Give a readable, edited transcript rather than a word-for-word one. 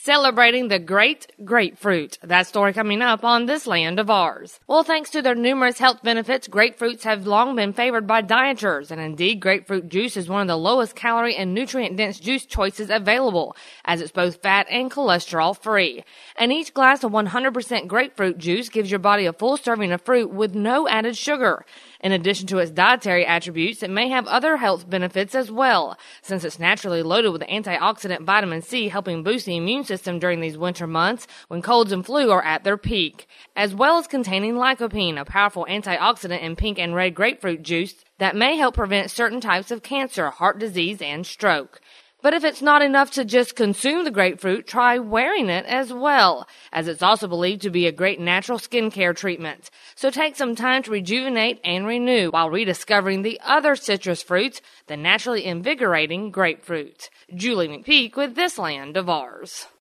celebrating the great grapefruit. That story coming up on This Land of Ours. Well, thanks to their numerous health benefits, grapefruits have long been favored by dieters, and indeed, grapefruit juice is one of the lowest calorie and nutrient-dense juice choices available, as it's both fat and cholesterol-free. And each glass of 100% grapefruit juice gives your body a full serving of fruit with no added sugar. In addition to its dietary attributes, it may have other health benefits as well, since it's naturally loaded with antioxidant vitamin C, helping boost the immune system during these winter months when colds and flu are at their peak, as well as containing lycopene, a powerful antioxidant in pink and red grapefruit juice that may help prevent certain types of cancer, heart disease, and stroke. But if it's not enough to just consume the grapefruit, try wearing it as well, as it's also believed to be a great natural skincare treatment. So take some time to rejuvenate and renew while rediscovering the other citrus fruits, the naturally invigorating grapefruit. Julie McPeak with This Land of Ours.